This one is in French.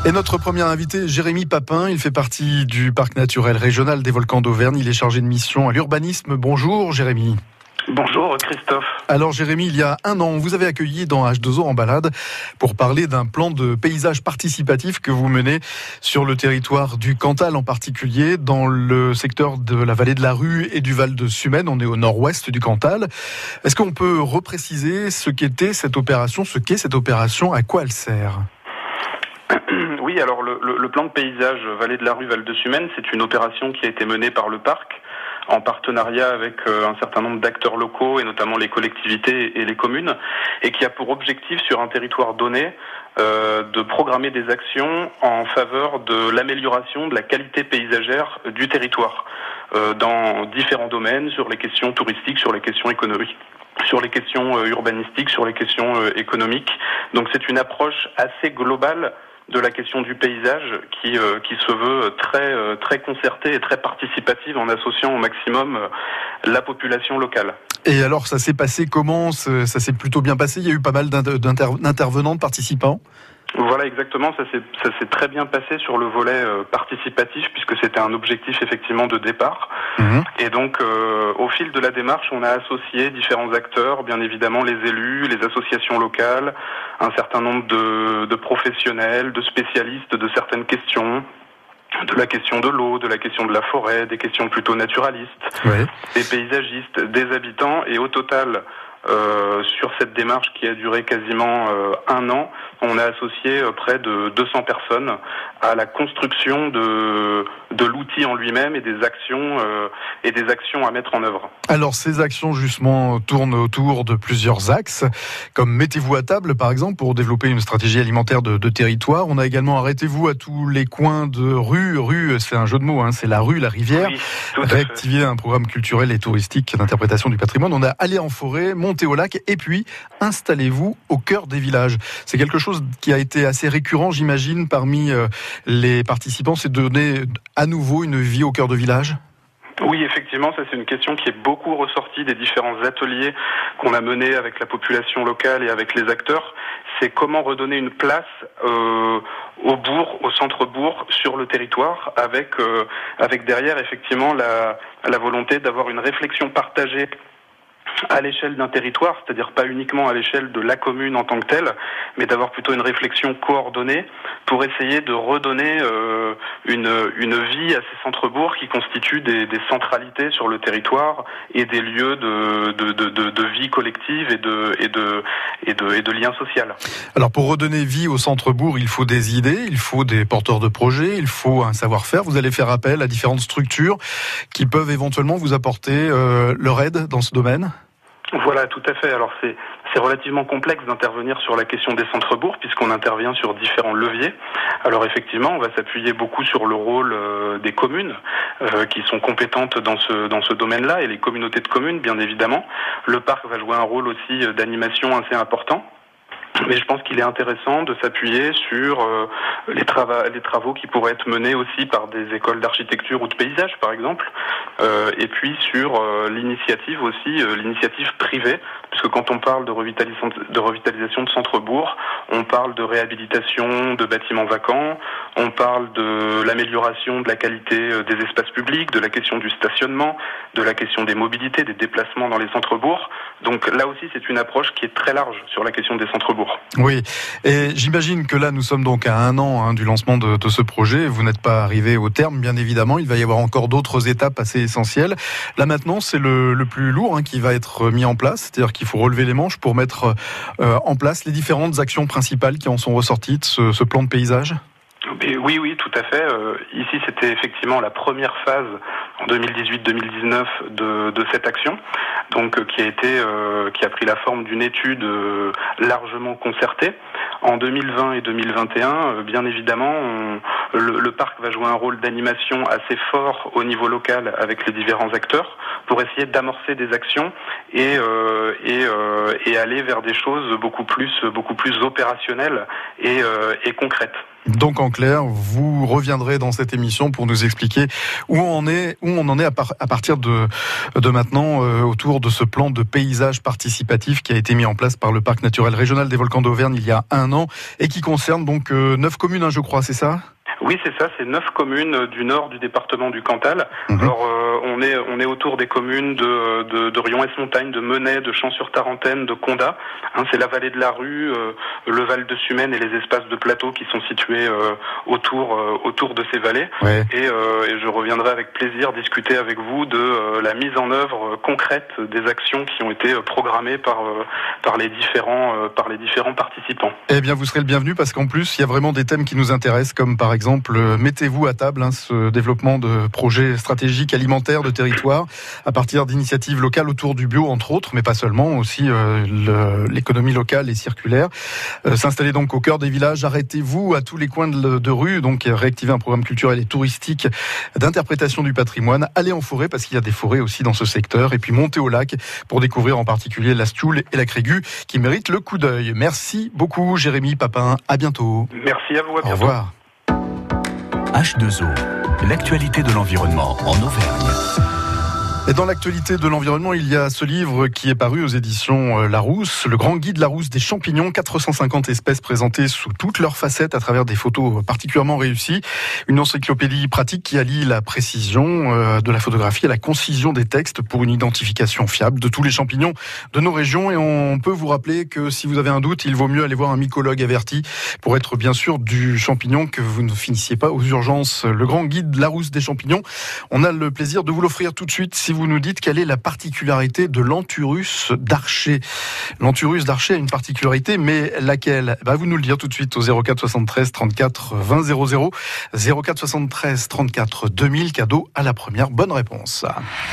Et notre premier invité, Jérémy Papin, il fait partie du Parc naturel régional des volcans d'Auvergne. Il est chargé de mission à l'urbanisme. Bonjour Jérémy. Bonjour Christophe. Alors Jérémy, il y a un an, vous avez accueilli dans H2O en balade pour parler d'un plan de paysage participatif que vous menez sur le territoire du Cantal, en particulier dans le secteur de la vallée de la Rue et du Val de Sumène. On est au nord-ouest du Cantal. Est-ce qu'on peut repréciser ce qu'est cette opération, à quoi elle sert ? Oui, alors le plan de paysage Vallée de la Rue, Val de Sumène, c'est une opération qui a été menée par le parc en partenariat avec un certain nombre d'acteurs locaux et notamment les collectivités et les communes, et qui a pour objectif sur un territoire donné de programmer des actions en faveur de l'amélioration de la qualité paysagère du territoire dans différents domaines, sur les questions touristiques, sur les questions économiques, sur les questions urbanistiques, sur les questions économiques. Donc c'est une approche assez globale de la question du paysage qui se veut très concertée et très participative en associant au maximum la population locale. Et alors ça s'est passé comment ? Ça s'est plutôt bien passé ? Il y a eu pas mal d'intervenants, de participants ? Voilà, exactement, ça s'est très bien passé sur le volet participatif, puisque c'était un objectif effectivement de départ. Et donc au fil de la démarche, on a associé différents acteurs, bien évidemment les élus, les associations locales, un certain nombre de professionnels, de spécialistes de certaines questions, de la question de l'eau, de la question de la forêt, des questions plutôt naturalistes, des paysagistes, des habitants, et au total, sur cette démarche qui a duré quasiment un an, on a associé près de 200 personnes à la construction de l'outil en lui-même et des actions à mettre en œuvre. Alors ces actions justement tournent autour de plusieurs axes, comme mettez-vous à table par exemple pour développer une stratégie alimentaire de territoire. On a également arrêtez-vous à tous les coins de rue, c'est un jeu de mots, hein, c'est la rue, la rivière. Oui, réactiver un programme culturel et touristique d'interprétation du patrimoine. On a allé en forêt, monter au lac et puis installez-vous au cœur des villages. C'est quelque chose qui a été assez récurrent, j'imagine, parmi les participants, c'est de donner à nouveau une vie au cœur de village. Oui, effectivement, ça c'est une question qui est beaucoup ressortie des différents ateliers qu'on a menés avec la population locale et avec les acteurs. C'est comment redonner une place au bourg, au centre-bourg, sur le territoire, avec derrière effectivement la volonté d'avoir une réflexion partagée à l'échelle d'un territoire, c'est-à-dire pas uniquement à l'échelle de la commune en tant que telle, mais d'avoir plutôt une réflexion coordonnée pour essayer de redonner une vie à ces centres-bourgs qui constituent des centralités sur le territoire et des lieux de vie collective et de lien social. Alors pour redonner vie au centre-bourg, il faut des idées, il faut des porteurs de projets, il faut un savoir-faire. Vous allez faire appel à différentes structures qui peuvent éventuellement vous apporter leur aide dans ce domaine ? Voilà, tout à fait. Alors c'est relativement complexe d'intervenir sur la question des centres-bourgs puisqu'on intervient sur différents leviers. Alors effectivement, on va s'appuyer beaucoup sur le rôle des communes qui sont compétentes dans ce domaine-là et les communautés de communes, bien évidemment. Le parc va jouer un rôle aussi d'animation assez important. Mais je pense qu'il est intéressant de s'appuyer sur les travaux qui pourraient être menés aussi par des écoles d'architecture ou de paysage, par exemple, et puis sur l'initiative privée, puisque quand on parle de revitalisation de centre-bourg, on parle de réhabilitation de bâtiments vacants, on parle de l'amélioration de la qualité des espaces publics, de la question du stationnement, de la question des mobilités, des déplacements dans les centres-bourgs. Donc là aussi, c'est une approche qui est très large sur la question des centres-bourgs. Oui, et j'imagine que là, nous sommes donc à un an du lancement de ce projet. Vous n'êtes pas arrivé au terme, bien évidemment. Il va y avoir encore d'autres étapes assez essentielles. Là, maintenant, c'est le plus lourd qui va être mis en place. C'est-à-dire qu'il faut relever les manches pour mettre en place les différentes actions principales qui en sont ressorties de ce plan de paysage. Oui, tout à fait. Ici, c'était effectivement la première phase en 2018-2019 de cette action, donc qui a pris la forme d'une étude largement concertée. En 2020 et 2021, bien évidemment, le parc va jouer un rôle d'animation assez fort au niveau local avec les différents acteurs pour essayer d'amorcer des actions et aller vers des choses beaucoup plus opérationnelles et concrètes. Donc en clair, vous reviendrez dans cette émission pour nous expliquer où on en est à partir de maintenant autour de ce plan de paysage participatif qui a été mis en place par le Parc naturel régional des Volcans d'Auvergne il y a 1 an et qui concerne donc 9 communes, je crois, c'est ça ? Oui, c'est ça, c'est 9 communes du nord du département du Cantal. Alors, on est autour des communes de Rion-Ès-Montagne, de Menay, de Champs-sur-Tarentaine, de Condat. C'est la vallée de la Rue, le Val de Sumène et les espaces de plateau qui sont situés autour de ces vallées. Ouais. Et je reviendrai avec plaisir discuter avec vous de la mise en œuvre concrète des actions qui ont été programmées par les différents participants. Eh bien, vous serez le bienvenu parce qu'en plus, il y a vraiment des thèmes qui nous intéressent, comme par exemple mettez-vous à table, ce développement de projets stratégiques alimentaires de territoire à partir d'initiatives locales autour du bio, entre autres, mais pas seulement, aussi l'économie locale et circulaire. S'installer donc au cœur des villages, arrêtez-vous à tous les coins de rue, donc réactiver un programme culturel et touristique d'interprétation du patrimoine, aller en forêt parce qu'il y a des forêts aussi dans ce secteur, et puis monter au lac pour découvrir en particulier la Stioule et la Crégu qui méritent le coup d'œil. Merci beaucoup Jérémy Papin, à bientôt. Merci à vous, à bientôt. Au revoir. H2O, l'actualité de l'environnement en Auvergne. Et dans l'actualité de l'environnement, il y a ce livre qui est paru aux éditions Larousse, le grand guide Larousse des champignons, 450 espèces présentées sous toutes leurs facettes à travers des photos particulièrement réussies. Une encyclopédie pratique qui allie la précision de la photographie à la concision des textes pour une identification fiable de tous les champignons de nos régions. Et on peut vous rappeler que si vous avez un doute, il vaut mieux aller voir un mycologue averti pour être bien sûr du champignon, que vous ne finissiez pas aux urgences. Le grand guide Larousse des champignons, on a le plaisir de vous l'offrir tout de suite si vous nous dites quelle est la particularité de l'Anthurus d'Archer. L'Anthurus d'Archer a une particularité, mais laquelle ? Vous nous le dire tout de suite au 04 73 34 20 00, 04 73 34 2000, cadeau à la première bonne réponse.